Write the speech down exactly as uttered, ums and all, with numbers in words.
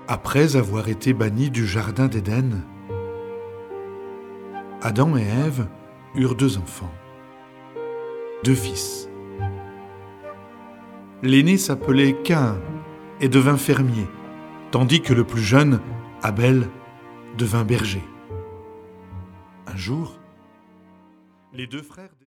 Après avoir été bannis du jardin d'Éden, Adam et Ève eurent deux enfants, deux fils. L'aîné s'appelait Caïn et devint fermier, tandis que le plus jeune, Abel, devint berger. Un jour, les deux frères